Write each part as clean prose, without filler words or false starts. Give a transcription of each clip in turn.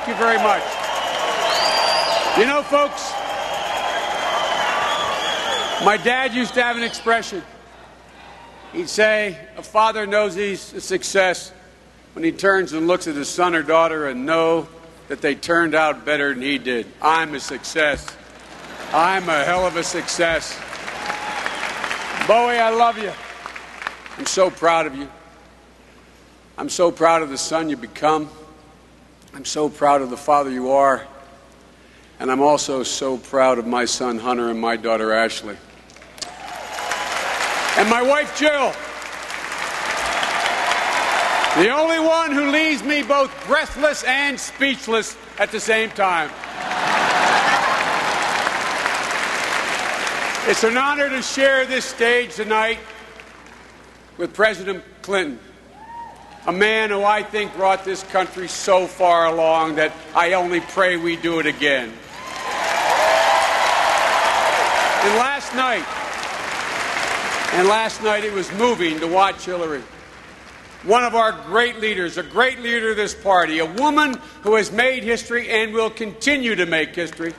you very much. You know, folks, my dad used to have an expression. He'd say, a father knows he's a success when he turns and looks at his son or daughter and know that they turned out better than he did. I'm a success. I'm a hell of a success. Bowie, I love you. I'm so proud of you. I'm so proud of the son you become. I'm so proud of the father you are. And I'm also so proud of my son Hunter and my daughter Ashley. And my wife Jill. The only one who leaves me both breathless and speechless at the same time. It's an honor to share this stage tonight with President Clinton, a man who I think brought this country so far along that I only pray we do it again. And last night it was moving to watch Hillary, one of our great leaders, a great leader of this party, a woman who has made history and will continue to make history.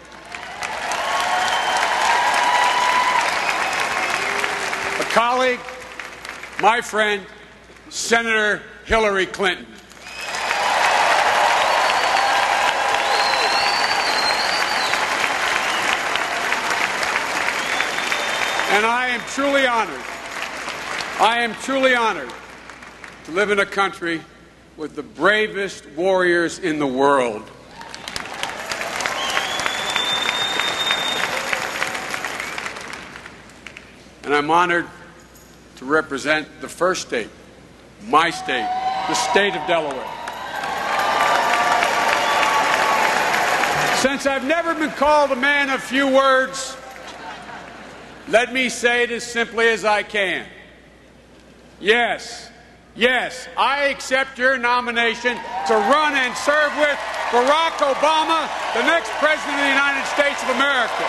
A colleague, my friend, Senator Hillary Clinton. And I am truly honored to live in a country with the bravest warriors in the world. And I'm honored to represent the first state, my state, the state of Delaware. Since I've never been called a man of few words, let me say it as simply as I can. Yes, I accept your nomination to run and serve with Barack Obama, the next President of the United States of America.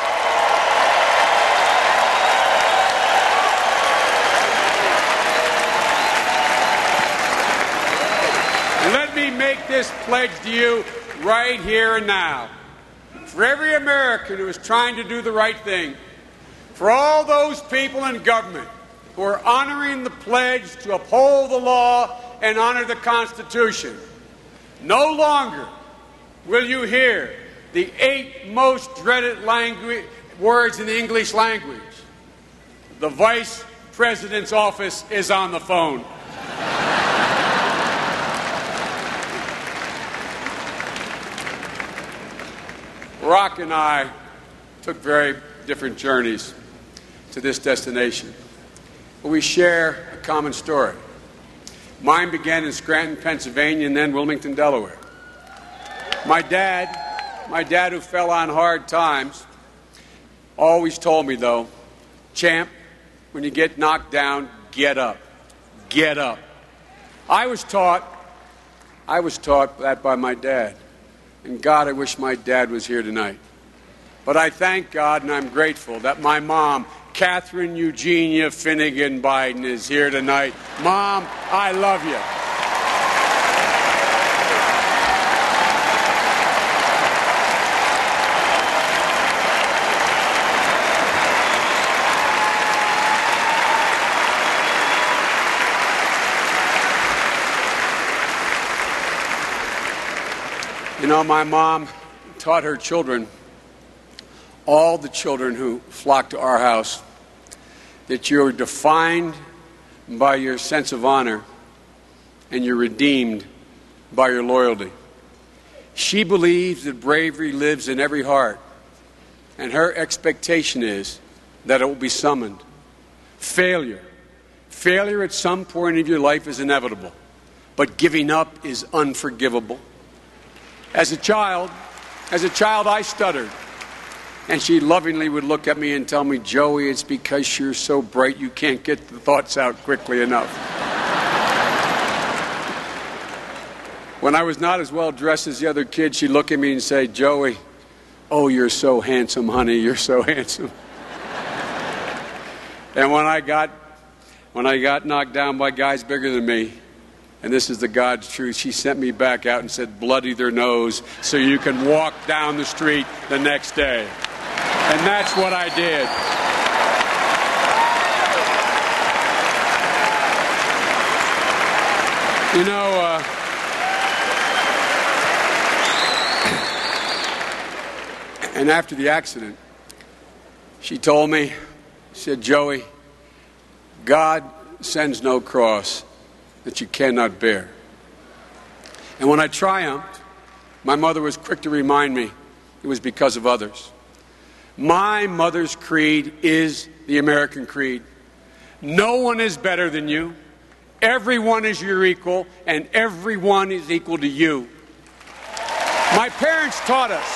And let me make this pledge to you right here and now. For every American who is trying to do the right thing, for all those people in government who are honoring the pledge to uphold the law and honor the Constitution, no longer will you hear the 8 most dreaded words in the English language. The Vice President's office is on the phone. Barack and I took very different journeys to this destination, but we share a common story. Mine began in Scranton, Pennsylvania, and then Wilmington, Delaware. My dad who fell on hard times, always told me, though, champ, when you get knocked down, get up. Get up. I was taught that by my dad. And God, I wish my dad was here tonight. But I thank God and I'm grateful that my mom, Catherine Eugenia Finnegan Biden, is here tonight. Mom, I love you. You know, my mom taught her children, all the children who flocked to our house, that you're defined by your sense of honor and you're redeemed by your loyalty. She believes that bravery lives in every heart, and her expectation is that it will be summoned. Failure at some point of your life is inevitable, but giving up is unforgivable. As a child, I stuttered. And she lovingly would look at me and tell me, Joey, it's because you're so bright you can't get the thoughts out quickly enough. When I was not as well dressed as the other kids, she'd look at me and say, Joey, oh, you're so handsome, honey, you're so handsome. And when I got knocked down by guys bigger than me, And this is the God's truth. She sent me back out and said, bloody their nose so you can walk down the street the next day. And that's what I did. You know, and after the accident, she told me, she said, Joey, God sends no cross that you cannot bear. And when I triumphed, my mother was quick to remind me it was because of others. My mother's creed is the American creed. No one is better than you. Everyone is your equal, and everyone is equal to you. My parents taught us.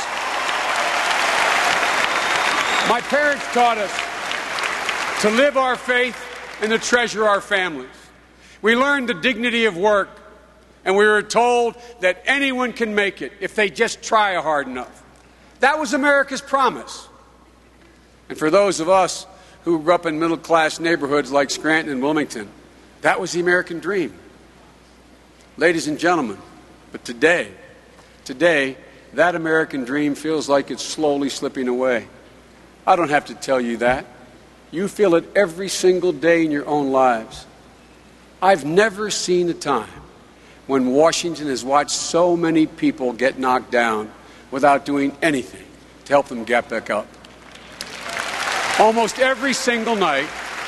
My parents taught us to live our faith and to treasure our families. We learned the dignity of work, and we were told that anyone can make it if they just try hard enough. That was America's promise. And for those of us who grew up in middle-class neighborhoods like Scranton and Wilmington, that was the American dream. Ladies and gentlemen, but today, that American dream feels like it's slowly slipping away. I don't have to tell you that. You feel it every single day in your own lives. I've never seen a time when Washington has watched so many people get knocked down without doing anything to help them get back up. Almost every single night,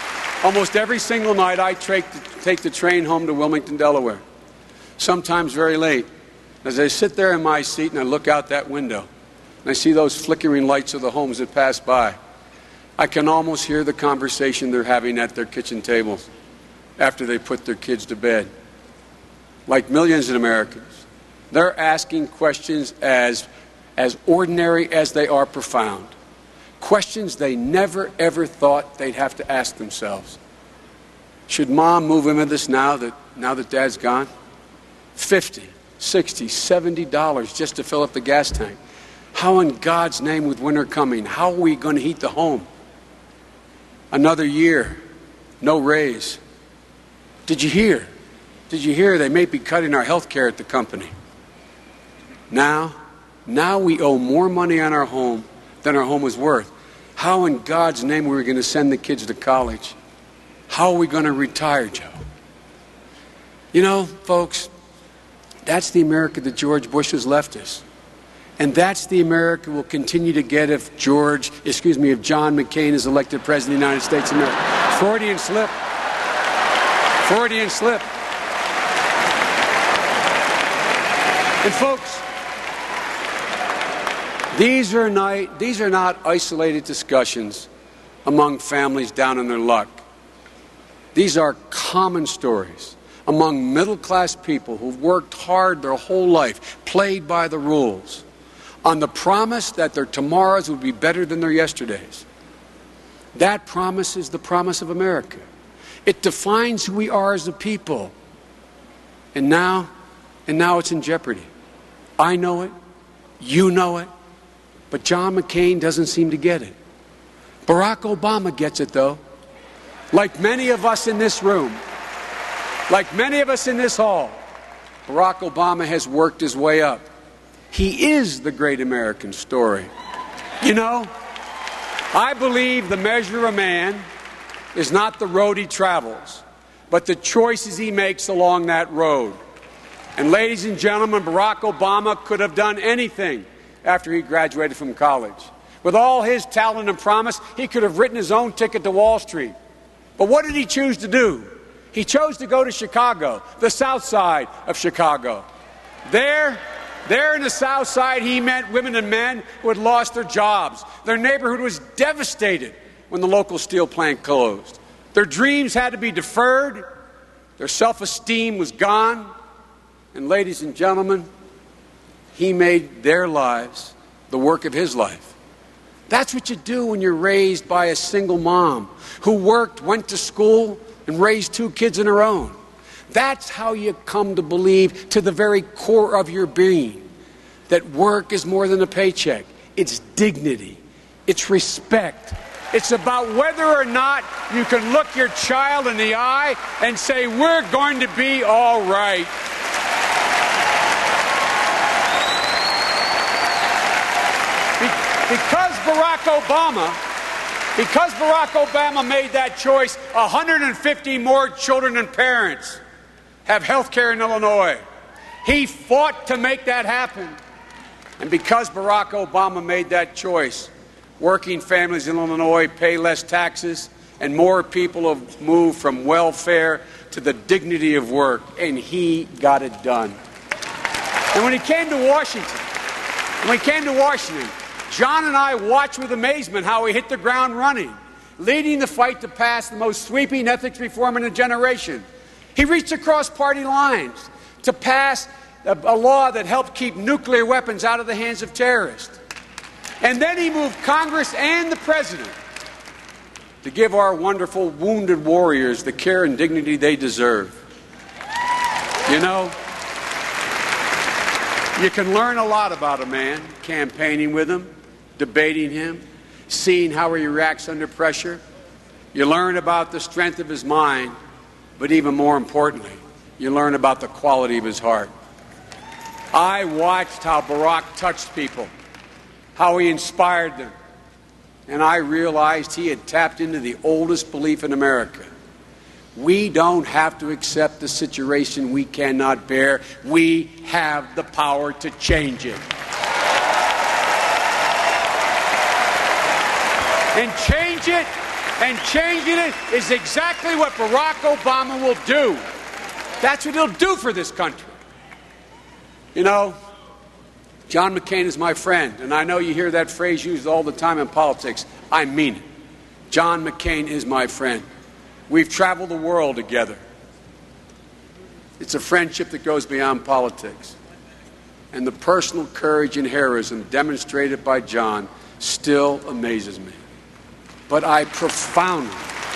I take the train home to Wilmington, Delaware, sometimes very late. As I sit there in my seat and I look out that window, and I see those flickering lights of the homes that pass by, I can almost hear the conversation they're having at their kitchen tables after they put their kids to bed. Like millions of Americans, they're asking questions as ordinary as they are profound. Questions they never, ever thought they'd have to ask themselves. Should Mom move into this now that Dad's gone? $50, $60, $70 just to fill up the gas tank. How in God's name, with winter coming, how are we going to heat the home? Another year, no raise. Did you hear they may be cutting our health care at the company? Now we owe more money on our home than our home is worth. How in God's name are we going to send the kids to college? How are we going to retire, Joe? You know, folks, that's the America that George Bush has left us. And that's the America we'll continue to get if John McCain is elected President of the United States of America. Freudian slip. And folks, these are not isolated discussions among families down on their luck. These are common stories among middle-class people who've worked hard their whole life, played by the rules, on the promise that their tomorrows would be better than their yesterdays. That promise is the promise of America. It defines who we are as a people. And now it's in jeopardy. I know it. You know it. But John McCain doesn't seem to get it. Barack Obama gets it, though. Like many of us in this room, like many of us in this hall, Barack Obama has worked his way up. He is the great American story. You know, I believe the measure of a man is not the road he travels, but the choices he makes along that road. And ladies and gentlemen, Barack Obama could have done anything after he graduated from college. With all his talent and promise, he could have written his own ticket to Wall Street. But what did he choose to do? He chose to go to Chicago, the South Side of Chicago. There in the South Side, he met women and men who had lost their jobs. Their neighborhood was devastated when the local steel plant closed. Their dreams had to be deferred. Their self-esteem was gone. And ladies and gentlemen, he made their lives the work of his life. That's what you do when you're raised by a single mom who worked, went to school, and raised 2 kids in her own. That's how you come to believe to the very core of your being that work is more than a paycheck. It's dignity. It's respect. It's about whether or not you can look your child in the eye and say, we're going to be all right. Because Barack Obama made that choice, 150 more children and parents have health care in Illinois. He fought to make that happen. And because Barack Obama made that choice, working families in Illinois pay less taxes, and more people have moved from welfare to the dignity of work, and he got it done. And when he came to Washington, John and I watched with amazement how he hit the ground running, leading the fight to pass the most sweeping ethics reform in a generation. He reached across party lines to pass a law that helped keep nuclear weapons out of the hands of terrorists. And then he moved Congress and the President to give our wonderful wounded warriors the care and dignity they deserve. You know, you can learn a lot about a man campaigning with him, debating him, seeing how he reacts under pressure. You learn about the strength of his mind, but even more importantly, you learn about the quality of his heart. I watched how Barack touched people, how he inspired them, and I realized he had tapped into the oldest belief in America. We don't have to accept the situation we cannot bear. We have the power to change it. And changing it is exactly what Barack Obama will do. That's what he'll do for this country. You know, John McCain is my friend, and I know you hear that phrase used all the time in politics. I mean it. John McCain is my friend. We've traveled the world together. It's a friendship that goes beyond politics. And the personal courage and heroism demonstrated by John still amazes me. But I profoundly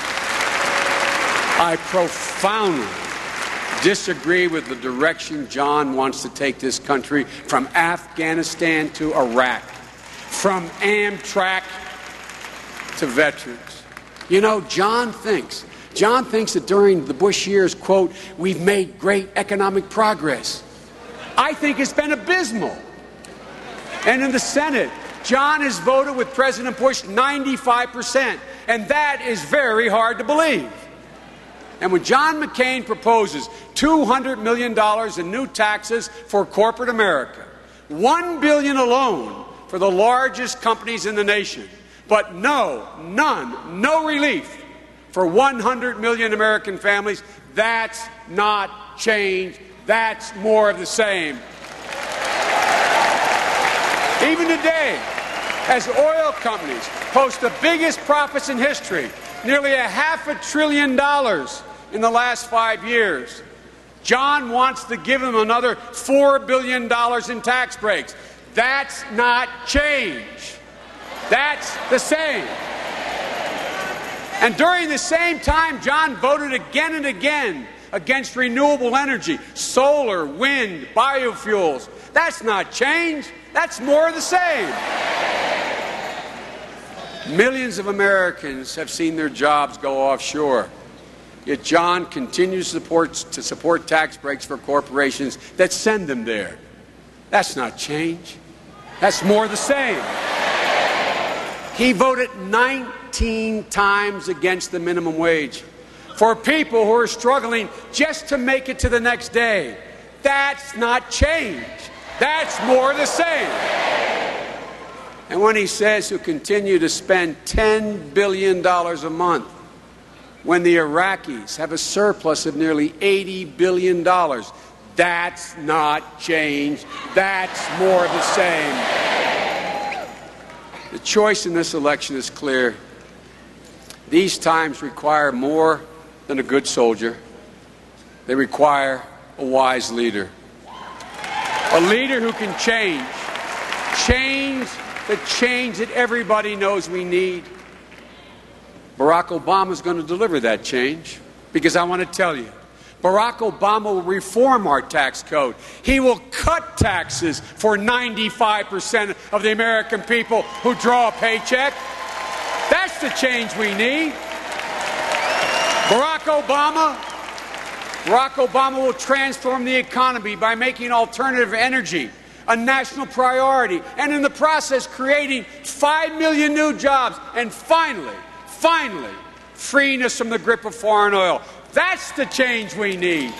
disagree with the direction John wants to take this country, from Afghanistan to Iraq, from Amtrak to veterans. You know, John thinks that during the Bush years, quote, we've made great economic progress. I think it's been abysmal. And in the Senate, John has voted with President Bush 95%, and that is very hard to believe. And when John McCain proposes $200 million in new taxes for corporate America, $1 billion alone for the largest companies in the nation, but no relief for 100 million American families, that's not change. That's more of the same. Even today, as oil companies post the biggest profits in history, nearly $500 billion in the last 5 years, John wants to give them another $4 billion in tax breaks. That's not change. That's the same. And during the same time, John voted again and again against renewable energy, solar, wind, biofuels. That's not change. That's more of the same. Millions of Americans have seen their jobs go offshore. Yet John continues to support tax breaks for corporations that send them there. That's not change. That's more of the same. He voted 19 times against the minimum wage for people who are struggling just to make it to the next day. That's not change. That's more of the same. And when he says he'll continue to spend $10 billion a month when the Iraqis have a surplus of nearly $80 billion, that's not change. That's more of the same. The choice in this election is clear. These times require more than a good soldier. They require a wise leader. A leader who can change the change that everybody knows we need. Barack Obama is going to deliver that change, because I want to tell you, Barack Obama will reform our tax code. He will cut taxes for 95% of the American people who draw a paycheck. That's the change we need. Barack Obama will transform the economy by making alternative energy a national priority, and in the process creating 5 million new jobs, and finally, freeing us from the grip of foreign oil. That's the change we need.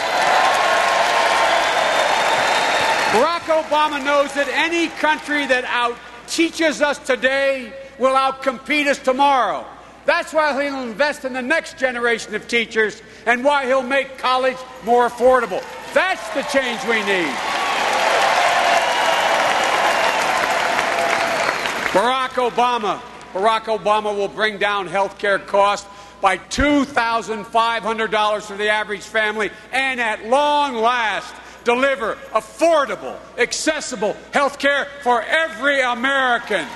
Barack Obama knows that any country that out-teaches us today will outcompete us tomorrow. That's why he'll invest in the next generation of teachers and why he'll make college more affordable. That's the change we need. Barack Obama will bring down health care costs by $2,500 for the average family and at long last deliver affordable, accessible health care for every American.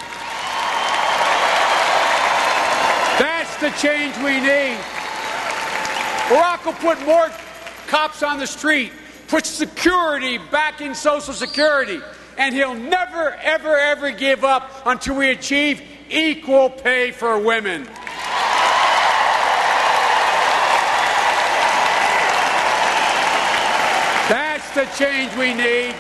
That's the change we need. Barack will put more cops on the street, put security back in Social Security, and he'll never, ever give up until we achieve equal pay for women. That's the change we need.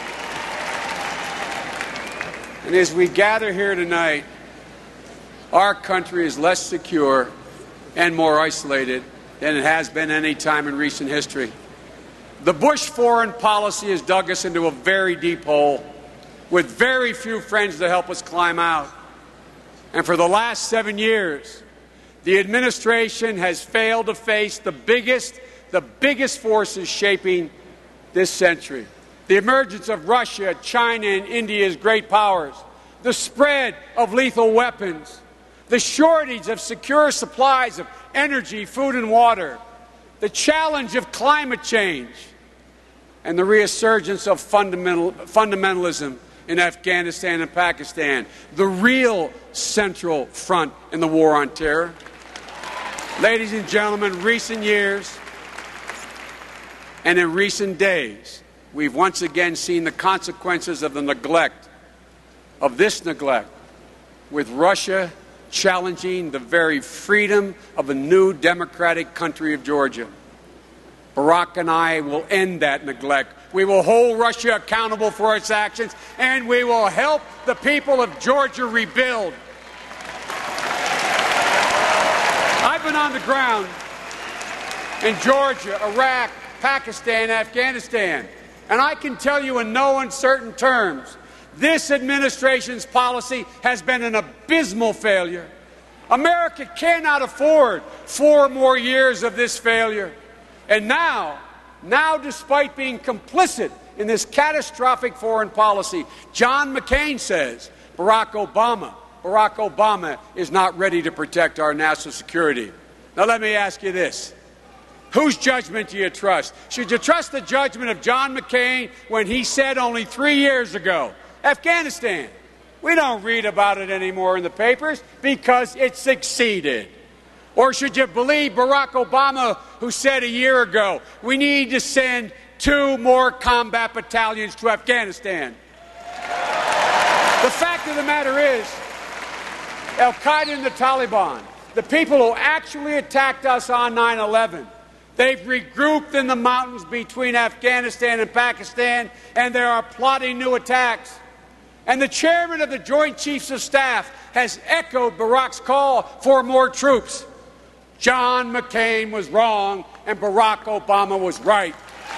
And as we gather here tonight, our country is less secure and more isolated than it has been any time in recent history. The Bush foreign policy has dug us into a very deep hole with very few friends to help us climb out. And for the last 7 years, the administration has failed to face the biggest forces shaping this century. The emergence of Russia, China, and India as great powers, the spread of lethal weapons, the shortage of secure supplies of energy, food, and water, the challenge of climate change, and the resurgence of fundamentalism in Afghanistan and Pakistan, the real central front in the war on terror. Ladies and gentlemen, recent years and in recent days, we've once again seen the consequences of this neglect, with Russia challenging the very freedom of a new democratic country of Georgia. Barack and I will end that neglect. We will hold Russia accountable for its actions, and we will help the people of Georgia rebuild. I've been on the ground in Georgia, Iraq, Pakistan, Afghanistan, and I can tell you in no uncertain terms, this administration's policy has been an abysmal failure. America cannot afford 4 more years of this failure. And now, despite being complicit in this catastrophic foreign policy, John McCain says Barack Obama is not ready to protect our national security. Now let me ask you this. Whose judgment do you trust? Should you trust the judgment of John McCain when he said only 3 years ago, Afghanistan, we don't read about it anymore in the papers because it succeeded? Or should you believe Barack Obama, who said a year ago, we need to send 2 more combat battalions to Afghanistan? The fact of the matter is, Al-Qaeda and the Taliban, the people who actually attacked us on 9/11, they've regrouped in the mountains between Afghanistan and Pakistan, and they are plotting new attacks. And the chairman of the Joint Chiefs of Staff has echoed Barack's call for more troops. John McCain was wrong, and Barack Obama was right.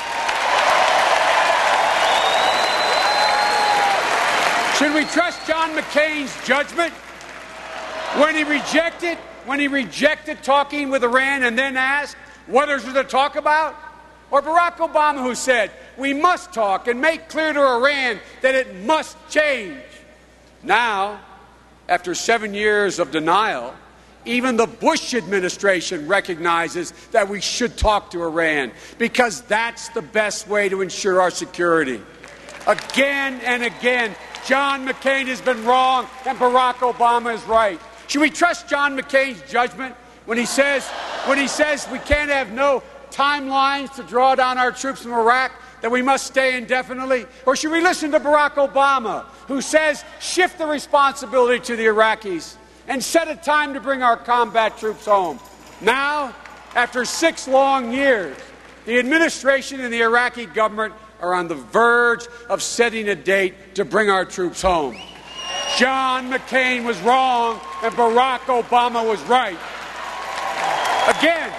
Should we trust John McCain's judgment when he rejected talking with Iran and then asked, what is there to talk about? Or Barack Obama, who said, we must talk and make clear to Iran that it must change? Now, after 7 years of denial, even the Bush administration recognizes that we should talk to Iran because that's the best way to ensure our security. Again and again, John McCain has been wrong and Barack Obama is right. Should we trust John McCain's judgment when he says we can't have no timelines to draw down our troops from Iraq, that we must stay indefinitely? Or should we listen to Barack Obama, who says shift the responsibility to the Iraqis and set a time to bring our combat troops home. Now, after 6 long years, the administration and the Iraqi government are on the verge of setting a date to bring our troops home. John McCain was wrong and Barack Obama was right. Again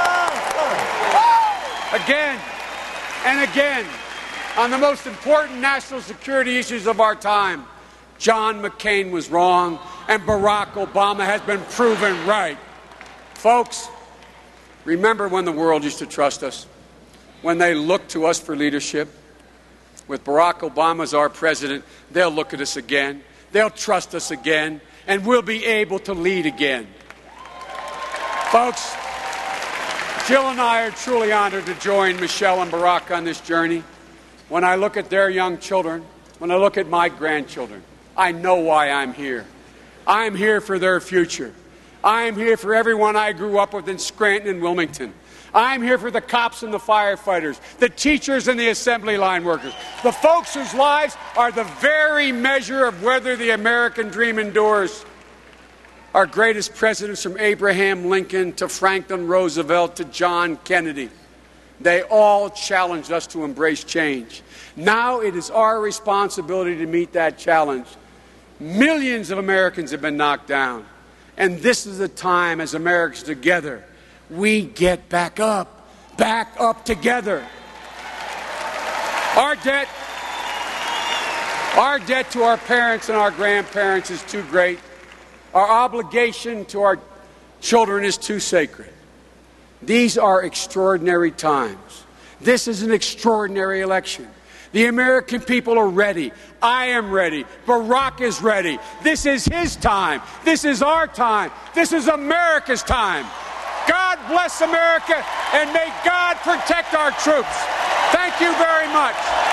and again, on the most important national security issues of our time, John McCain was wrong and Barack Obama has been proven right. Folks, remember when the world used to trust us, when they looked to us for leadership? With Barack Obama as our president, they'll look at us again, they'll trust us again, and we'll be able to lead again. Folks, Jill and I are truly honored to join Michelle and Barack on this journey. When I look at their young children, when I look at my grandchildren, I know why I'm here. I'm here for their future. I'm here for everyone I grew up with in Scranton and Wilmington. I'm here for the cops and the firefighters, the teachers and the assembly line workers, the folks whose lives are the very measure of whether the American dream endures. Our greatest presidents, from Abraham Lincoln to Franklin Roosevelt to John Kennedy, they all challenged us to embrace change. Now it is our responsibility to meet that challenge. Millions of Americans have been knocked down. And this is the time, as Americans together, we get back up together. Our debt to our parents and our grandparents is too great. Our obligation to our children is too sacred. These are extraordinary times. This is an extraordinary election. The American people are ready. I am ready. Barack is ready. This is his time. This is our time. This is America's time. God bless America, and may God protect our troops. Thank you very much.